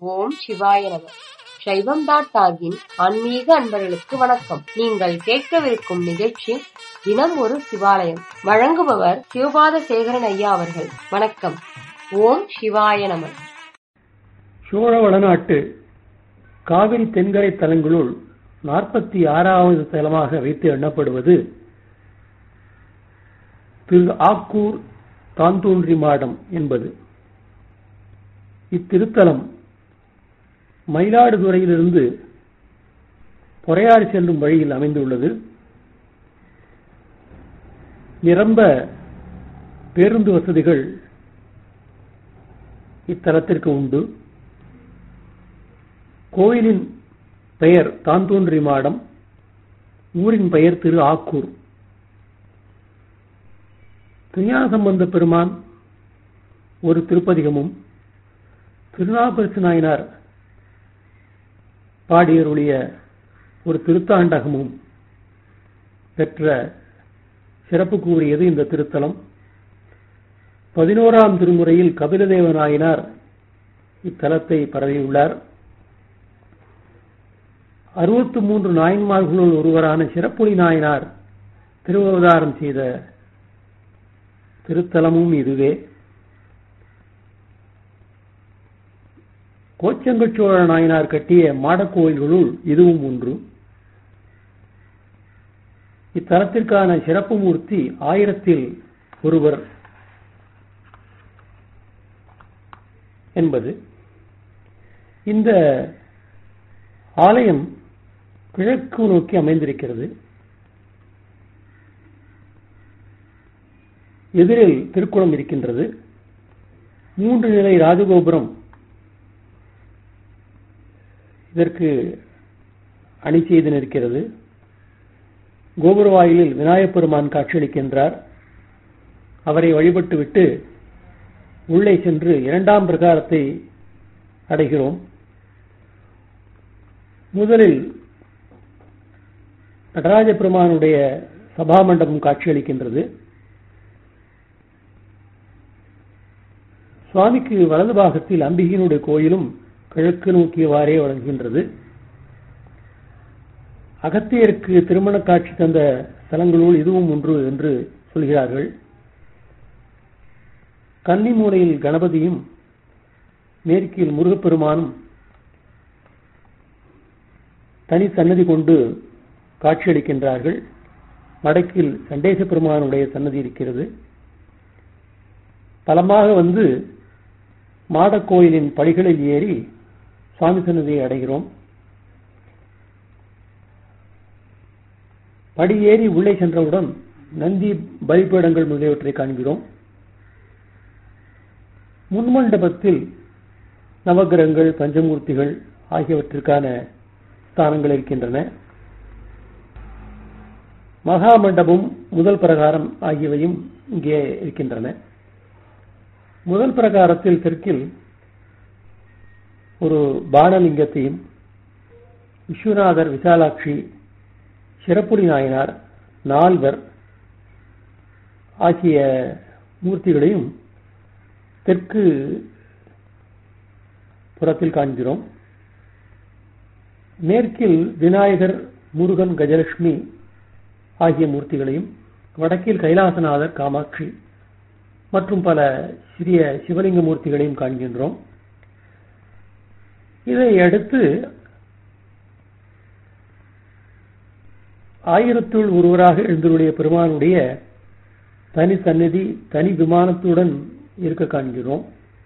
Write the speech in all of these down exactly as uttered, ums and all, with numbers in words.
ஓம் சிவாய நம. சைவம் டாட் டாகின் ஆன்மீக அன்பர்களுக்கு வணக்கம். நீங்கள் கேட்கவிருக்கும் நிகழ்ச்சி தினம் ஒரு சிவாலயம். வழங்குபவர் சிவபாத சேகரன் ஐயா அவர்கள். வணக்கம். ஓம் சிவாய நம. சோழ வளநாட்டு காவிரி தென்கரை தலங்களுள் நாற்பத்தி ஆறாவது தலமாக வைத்து எண்ணப்படுவது திரு ஆக்கூர் தாந்தோன்றி மாடம் என்பது. இத்திருத்தலம் மயிலாடுதுறையிலிருந்து பொறையாறு செல்லும் வழியில் அமைந்துள்ளது. நிரம்ப பேருந்து வசதிகள் இத்தலத்திற்கு உண்டு. கோயிலின் பெயர் தாந்தோன்றி மாடம், ஊரின் பெயர் திரு ஆக்கூர். திருஞானசம்பந்த பெருமான் ஒரு திருப்பதிகமும் திருநாவுக்கரசு நாயனார் பாடியருடைய ஒரு திருத்தாண்டகமும் பெற்ற சிறப்பு கூறியது இந்த திருத்தலம். பதினோராம் திருமுறையில் கபிலதேவ நாயனார் இத்தலத்தை பரவியுள்ளார். அறுபத்தி மூன்று நாயன்மார்களுள் ஒருவரான சிறப்புலி நாயனார் திருவவதாரம் செய்த திருத்தலமும் இதுவே. கோச்சங்கச்சோழ நாயனார் கட்டிய மாடக்கோயில்களுள் இதுவும் ஒன்று. இத்தலத்திற்கான சிறப்பு மூர்த்தி ஆயிரத்தில் ஒருவர் என்பது. இந்த ஆலயம் கிழக்கு நோக்கி அமைந்திருக்கிறது. எதிரில் திருக்குளம் இருக்கின்றது. மூன்று நிலை ராஜகோபுரம் இதற்கு அணி செய்து நிற்கிறது. கோபுர வாயிலில் விநாயகப் பெருமான் காட்சியளிக்கின்றார். அவரை வழிபட்டுவிட்டு உள்ளே சென்று இரண்டாம் பிரகாரத்தை அடைகிறோம். முதலில் நடராஜ பெருமானுடைய சபா மண்டபம் காட்சியளிக்கின்றது. சுவாமிக்கு வலது பாகத்தில் அம்பிகையினுடைய கோயிலும் கிழக்கு நோக்கியவாறே வழங்குகின்றது. அகத்தியருக்கு திருமண காட்சி தந்த ஸ்தலங்களுள் இதுவும் ஒன்று என்று சொல்கிறார்கள். கன்னிமூலையில் கணபதியும் மேற்கில் முருகப்பெருமானும் தனி சன்னதி கொண்டு காட்சியளிக்கின்றார்கள். வடக்கில் சண்டேச பெருமானுடைய சன்னதி இருக்கிறது. பலமாக வந்து மாடக்கோயிலின் படிகளில் ஏறி சுவாமி சன்னதியை அடைகிறோம். படியேறி உள்ளே சென்றவுடன் நந்தி பலிபீடங்கள் முதலியவற்றை காண்கிறோம். முன்மண்டபத்தில் நவகிரகங்கள், பஞ்சமூர்த்திகள் ஆகியவற்றிற்கான ஸ்தானங்கள் இருக்கின்றன. மகா மண்டபம், முதல் பிரகாரம் ஆகியவையும் இங்கே இருக்கின்றன. முதல் பிரகாரத்தில் தெற்கில் ஒரு பானலிங்கத்தையும் விஸ்வநாதர், விசாலாட்சி, சிறப்புலி நாயனார், நால்வர் ஆகிய மூர்த்திகளையும் தெற்கு புறத்தில் காண்கிறோம். மேற்கில் விநாயகர், முருகன், கஜலட்சுமி ஆகிய மூர்த்திகளையும், வடக்கில் கைலாசநாதர், காமாட்சி மற்றும் பல சிறிய சிவலிங்க மூர்த்திகளையும் காண்கின்றோம். இதை அடுத்து ஆயிரத்துள் ஒருவராக எழுந்தருளிய பெருமானுடைய தனி சந்நிதி தனி விமானத்துடன் இருக்க காண்கிறோம்.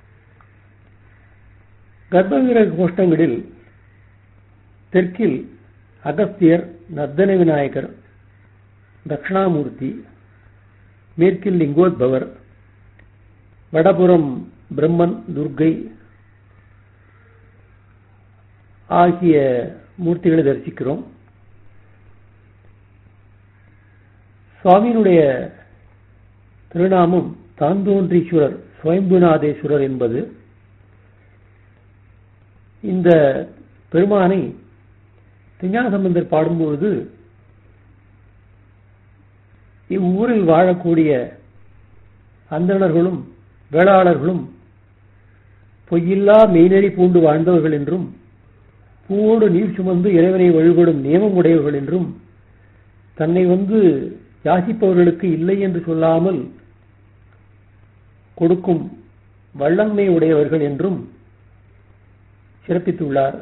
கர்ப்பகிர கோஷ்டங்களில் தெற்கில் அகஸ்தியர், நர்தன விநாயகர், தட்சிணாமூர்த்தி, மேற்கில் லிங்கோத்பவர், வடபுறம் பிரம்மன், துர்க்கை ஆகிய மூர்த்திகளை தரிசிக்கிறோம். சுவாமியினுடைய திருநாமம் தாந்தோன்றீஸ்வரர், சுவயம்புநாதேஸ்வரர் என்பது. இந்த பெருமானை திருஞானசம்பந்தர் பாடும்பொழுது இவ்வூரில் வாழக்கூடிய அந்தணர்களும் வேளாளர்களும் பொய்யில்லா மெய்நெறி பூண்டு வாழ்ந்தவர்கள் என்றும் பூவோடு நீர் சுமந்து இறைவனை வழிபடும் நியமம் உடையவர்கள் என்றும் தன்னை வந்து யாசிப்பவர்களுக்கு இல்லை என்று சொல்லாமல் கொடுக்கும் வல்லன்மை உடையவர்கள் என்றும் சிறப்பித்துள்ளார்.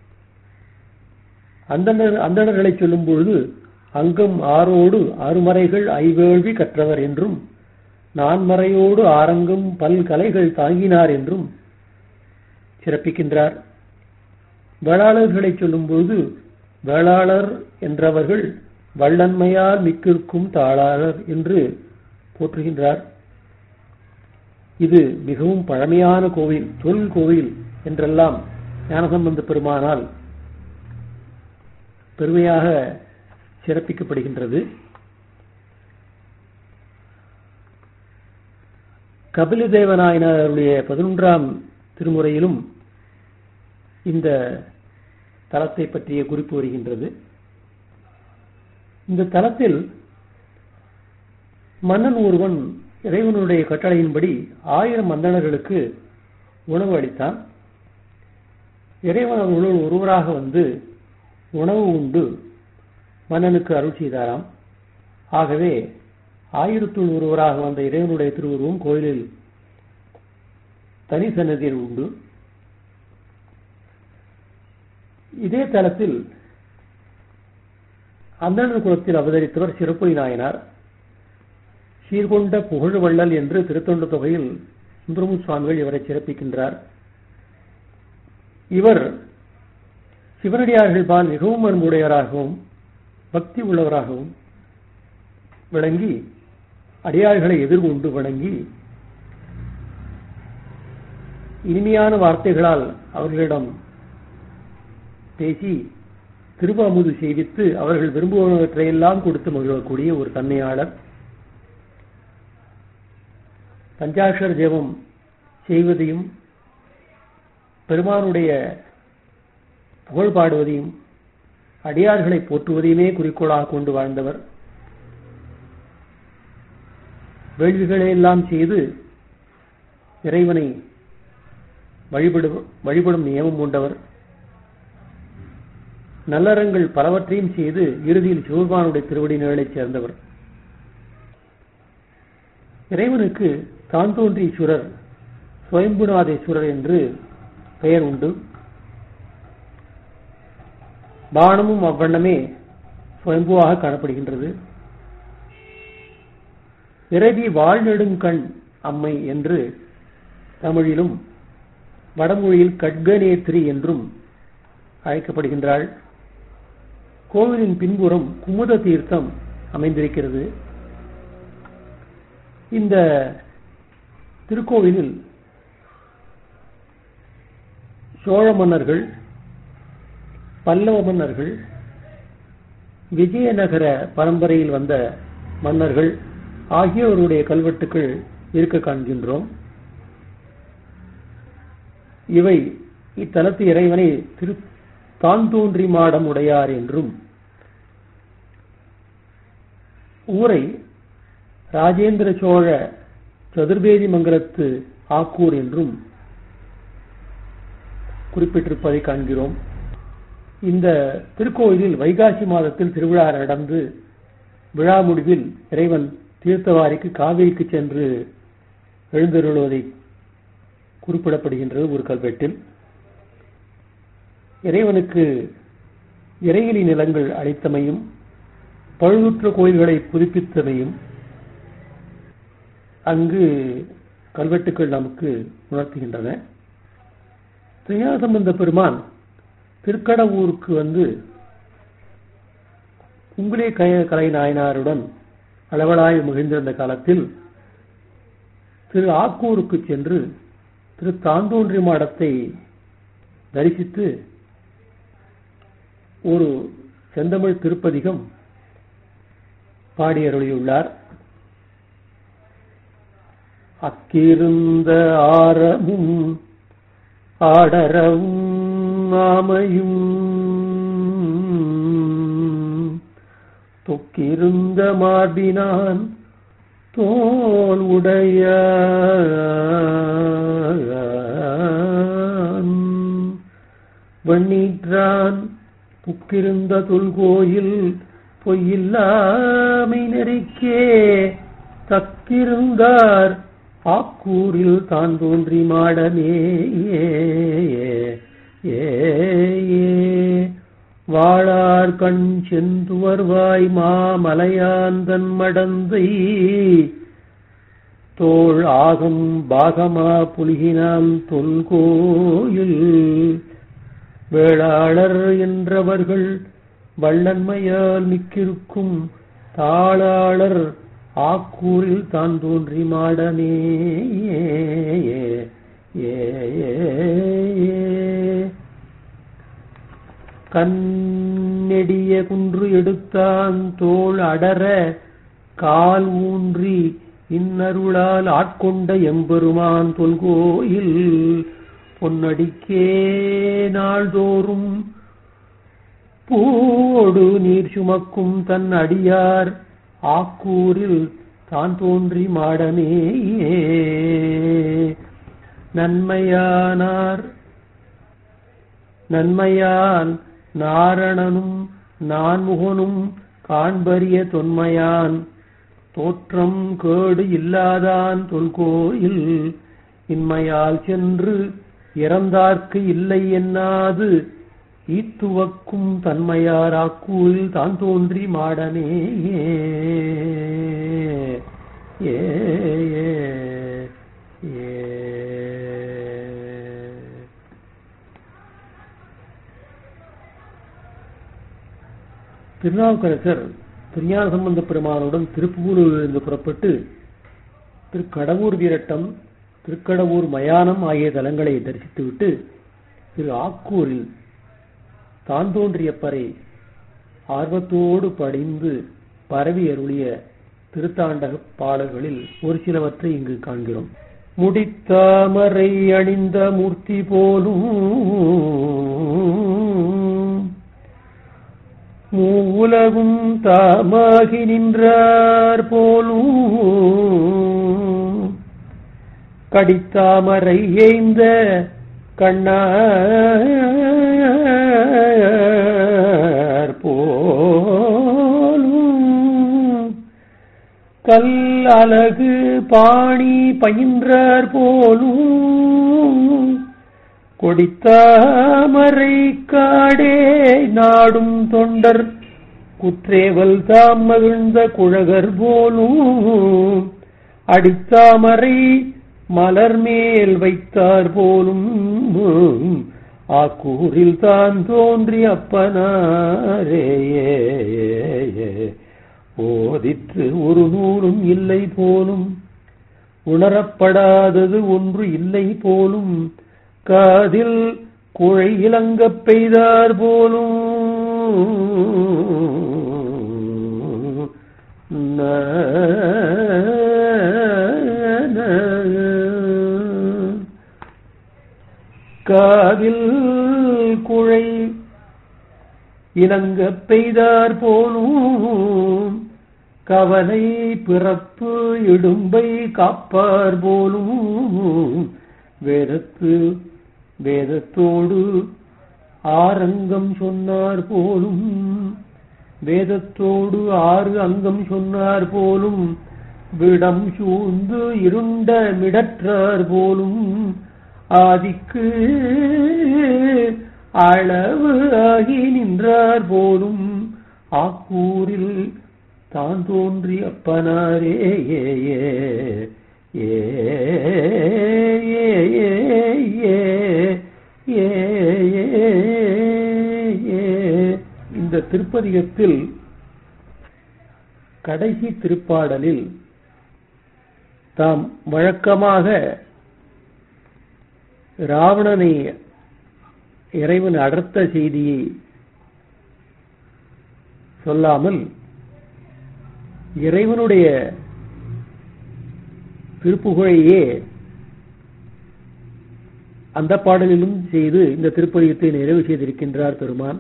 அந்தணர் அந்தணர்களை சொல்லும் பொழுது அங்கம் ஆரோடு அருமறைகள் ஐவேள்வி கற்றவர் என்றும் நான்மறையோடு ஆரங்கம் பல்கலைகள் தாங்கினார் என்றும் சிறப்பிக்கின்றார். வேளாளர்களை சொல்லும் பொழுது வேளாளர் என்றவர்கள் வல்லன்மையால் மிக்கிருக்கும் தாளாளர் என்று போற்றுகின்றார். இது மிகவும் பழமையான கோவில், தொல் கோவில் என்றெல்லாம் ஞானசம்பந்த பெருமானால் பெருமையாக சிறப்பிக்கப்படுகின்றது. கபிலதேவநாயனாருடைய பதினொன்றாம் திருமுறையிலும் இந்த தலத்தை பற்றிய குறிப்பு வருகின்றது. இந்த தலத்தில் மன்னன் ஒருவன் இறைவனுடைய கட்டளையின்படி ஆயிரம் அந்தணர்களுக்கு உணவு அளித்தான். இறைவன் அவர்களுள் ஒருவராக வந்து உணவு உண்டு மன்னனுக்கு அருள் செய்தாராம். ஆகவே ஆயிரத்துள் ஒருவராக வந்த இறைவனுடைய திருவுருவம் கோயிலில் தனி சன்னதியில் உண்டு. இதே தலத்தில் அந்தணர் குலத்தில் அவதரித்தவர் சிறப்புரி நாயனார். சீர்கொண்ட புகழ்வள்ளல் என்று திருத்தொண்ட தொகையில் சுந்தரமு சுவாமிகள் இவரை சிறப்பிக்கின்றார். இவர் சிவனடியார்கள் பால் மிகவும் அன்புடையவராகவும் பக்தி உள்ளவராகவும் விளங்கி அடியார்களை எதிர்கொண்டு வணங்கி இனிமையான வார்த்தைகளால் அவர்களிடம் பேசி திருவாமுது செய்வித்து அவர்கள் விரும்புவற்றையெல்லாம் கொடுத்து மகிழக்கூடிய ஒரு தன்மையாளர். பஞ்சாட்சர ஜெபம் செய்வதையும் பெருமானுடைய புகழ் பாடுவதையும் அடியார்களை போற்றுவதையுமே குறிக்கோளாக கொண்டு வாழ்ந்தவர். வேள்விகளையெல்லாம் செய்து இறைவனை வழிபடும் நியமம் கொண்டவர். நல்லறங்கள் பலவற்றையும் செய்து இறுதியில் சிவபெருமானுடைய திருவடி நிழலைச் சேர்ந்தவர். இறைவனுக்கு தான் தோன்றீஸ்வரர், சுயம்புநாதேஸ்வரர் என்று பெயர் உண்டு. பானமும் அவ்வண்ணமே சுயம்புவாக காணப்படுகின்றது. இறைவி வாழ்நெடுங்கண் அம்மை என்று தமிழிலும் வடமொழியில் கட்கநேத்ரி என்றும் அழைக்கப்படுகின்றாள். கோவிலின் பின்புறம் குமுத தீர்த்தம் அமைந்திருக்கிறது. இந்த திருக்கோவிலில் சோழ மன்னர்கள், பல்லவ மன்னர்கள், விஜயநகர பரம்பரையில் வந்த மன்னர்கள் ஆகியோருடைய கல்வெட்டுக்கள் இருக்க காண்கின்றோம். இவை இத்தலத்து இறைவனை திரு தான் தோன்றி மாடம் உடையார் என்றும், ஊரை ராஜேந்திர சோழ சதுர்வேதி மங்கலத்து ஆக்கூர் என்றும் குறிப்பிட்டிருப்பதை காண்கிறோம். இந்த திருக்கோயிலில் வைகாசி மாதத்தில் திருவிழா நடந்து விழா முடிவில் இறைவன் தீர்த்தவாரிக்கு காவிரிக்கு சென்று எழுந்தருளுவதை குறிப்பிடப்படுகின்றது ஒரு கல்வெட்டில். இறைவனுக்கு இறையிலி நிலங்கள் அளித்தமையும் பழுதுற்ற கோயில்களை புதுப்பித்தமையும் அங்கு கல்வெட்டுக்கள் நமக்கு உணர்த்துகின்றன. திருஞானசம்பந்த பெருமான் திருக்கடவூருக்கு வந்து குங்குலே கலை நாயனாருடன் அளவலாய் மகிழ்ந்திருந்த காலத்தில் திரு ஆக்கூருக்கு சென்று திரு தாந்தோன்றி மாடத்தை தரிசித்து ஒரு செந்தமிழ் திருப்பதிகம் பாடி அருளியுள்ளார். அக்கிருந்த ஆரமும் ஆடரவும் ஆமையும் தொக்கிருந்த மார்பினான் தோல் உடைய வெண்ணீற்றான் புக்கிருந்த தொல்கோயில் பொய்யில்லாமை நெறிக்கே தக்கிருந்தார் ஆக்கூரில் தான் தோன்றி மாடமே. ஏ வாழார் கண் செந்துவர்வாய் மாமலையாந்தன் மடந்தை தோள் ஆகம் பாகமா புலிகினான் தொல்கோயில் வேளாளர் என்றவர்கள் வள்ளன்மையால் மிக்கிருக்கும் தாளாளர் ஆக்கூரில் தான் தோன்றி மாடனே. ஏ கண்ணெடிய குன்று எடுத்தான் தோள் அடர கால் ஊன்றி இன்னருளால் ஆட்கொண்ட எம்பெருமான் தொல்கோயில் பொன்னடிக்கே நாள்தோறும் பூடு நீர் சுமக்கும் தன் அடியார் ஆக்கூரில் தான் தோன்றி மாடனே. நன்மையானார் நன்மையான் நாரணனும் நான்முகனும் காண்பரிய தொன்மையான் தோற்றம் கேடு இல்லாதான் தொல்கோயில் இன்மையால் சென்று இறந்தார்க்கு இல்லை என்னாது ஈத்துவக்கும் தன்மையார் ஆக்கூரில் தான் தோன்றி மாடனே. ஏ திருநாவுக்கரசர் திருஞான சம்பந்த பெருமானுடன் திருப்புகூரிலிருந்து புறப்பட்டு திருக்கடவூர் வீரட்டம், திருக்கடவூர் மயானம் ஆகிய தலங்களை தரிசித்துவிட்டு திரு ஆக்கூரில் தான் தோன்றியப்பரை ஆர்வத்தோடு படிந்து பரவி அருளிய திருத்தாண்டக பாடல்களில் ஒரு சிலவற்றை இங்கு காண்கிறோம். முடித்தாமரை அணிந்த மூர்த்தி போலும் மூலகும் தாமாகி நின்றார் போலும் கடித்தாமரை எய்ந்த கண்ணார் போலும் கல் அலகு பாணி பயின்றார் போலும் கொடித்தாமரை காடே நாடும் தொண்டர் குற்றேவல் தாம் மகிழ்ந்த குழகர் போலும் அடித்தாமரை மலர் மேல் வைத்தார் போலும் ஆக்கூரில் தான் தோன்றி அப்பனாரே. ஓதிற்று ஒரு நூலும் இல்லை போலும் உணரப்படாதது ஒன்று இல்லை போலும் காதில் குழை இலங்கப் பெய்தார் போலும் காதில் குழை இலங்கப் பெய்தார் போலும் கவலை பிறப்பு இடும்பை காப்பார் போலும் வேதத்து வேதத்தோடு ஆறங்கம் சொன்னார் போலும் வேதத்தோடு ஆறு அங்கம் சொன்னார் போலும் விடம் சூழ்ந்து இருண்ட மிடற்றார் போலும் ஆதிக்கு அளவு ஆகி நின்றார் போலும் ஆக்கூரில் தான் தோன்றி அப்பனாரே. ஏ இந்த திருப்பதிகத்தில் கடைசி திருப்பாடலில் தாம் வழக்கமாக ராவணனை இறைவன் அடர்த்த செய்தியை சொல்லாமல் இறைவனுடைய திருப்புகழையே அந்த பாடலிலும் செய்து இந்த திருப்பதிகத்தை நிறைவு செய்திருக்கின்றார் பெருமான்.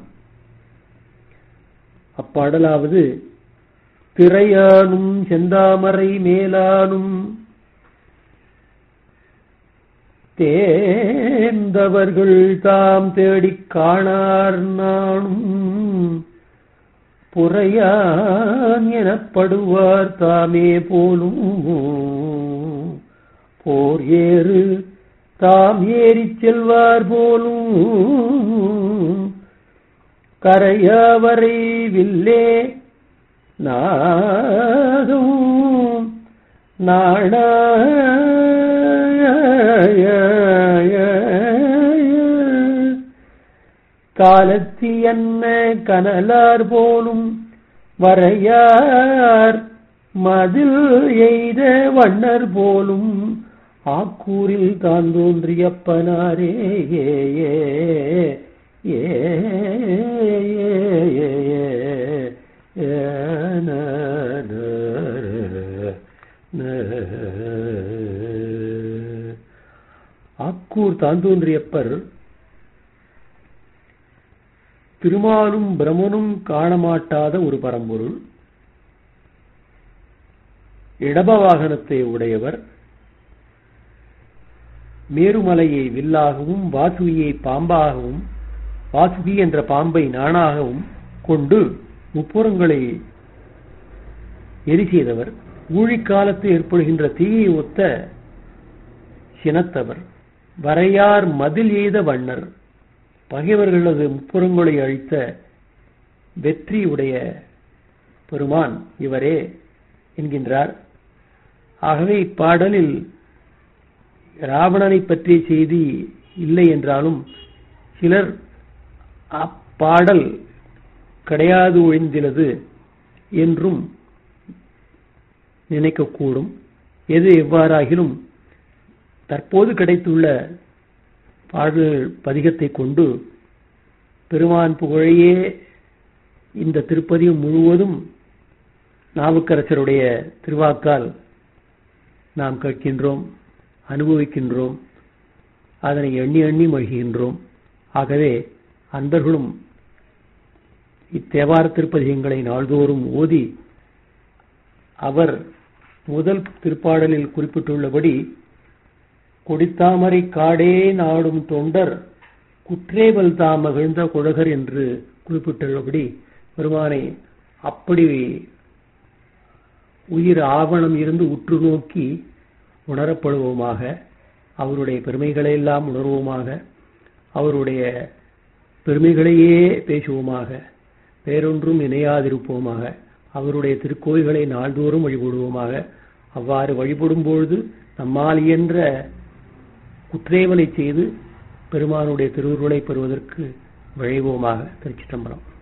அப்பாடலாவது திரையானும் செந்தாமரை மேலானும் தேர்ந்தவர்கள் தாம் தேடிக் காணார் நானும் புறையான் எனப்படுவார் தாமே போலும் போர் ஏறு தாம் ஏறிச் செல்வார் போலும் கரையவரை வில்லே நாகும் நாண காலத்தி என்ன கனலார் போலும் வரையார் மதில் எய்த வண்ணர் போலும் ஆக்கூரில் தான் தோன்றியப்பனாரே ஏ ஏ ஆக்கூர் தான் தோன்றியப்பர் திருமாலும் பிரமனும் காணமாட்டாத ஒரு பரம்பொருள். இடப வாகனத்தை உடையவர். மேருமலையை வில்லாகவும் வாசுகியை பாம்பாகவும் வாசுகி என்ற பாம்பை நாணாகவும் கொண்டு முப்புறங்களை எரி செய்தவர். ஊழிக்காலத்து ஏற்படுகின்ற தீயை ஒத்த சினத்தவர். வரையார் மதில் எய்த வண்ணர். பகைவர்களது முப்புறங்களை அழித்த வெற்றியுடைய பெருமான் இவரே என்கின்றார். ஆகவே இப்பாடலில் ராவணனை பற்றிய செய்தி இல்லை என்றாலும் சிலர் அப்பாடல் கிடையாது ஒழிந்துள்ளது என்றும் நினைக்கக்கூடும். எது எவ்வாறாகிலும் தற்போது கிடைத்துள்ள பாடல் பதிகத்தை கொண்டு பெருமான் புகழையே இந்த திருப்பதிகம் முழுவதும் நாவுக்கரசருடைய திருவாக்கால் நாம் கேட்கின்றோம், அனுபவிக்கின்றோம், அதனை எண்ணி எண்ணி மகிழ்கின்றோம். ஆகவே அன்பர்களும் இத்தேவார திருப்பதிகங்களை நாள்தோறும் ஓதி அவர் முதல் திருப்பாடலில் குறிப்பிட்டுள்ளபடி கொடித்தாமரை காடே நாடும் தொண்டர் குற்றேவல் தாம் மகிழ்ந்த குழகர் என்று குறிப்பிட்டுள்ளபடி பெருமானை அப்படி உயிர் ஆவணம் இருந்து உற்று நோக்கி உணரப்படுவோமாக, அவருடைய பெருமைகளையெல்லாம் உணர்வோமாக, அவருடைய பெருமைகளையே பேசுவோமாக, வேறொன்றும் இணையாதிருப்போமாக, அவருடைய திருக்கோயில்களை நாள்தோறும் வழிபடுவோமாக. அவ்வாறு வழிபடும் பொழுது நம்மால் இயன்ற குற்றேவலை செய்து பெருமானுடைய திருவுருளை பெறுவதற்கு விழைவோமாக. திருச்சிற்றம்பலம்.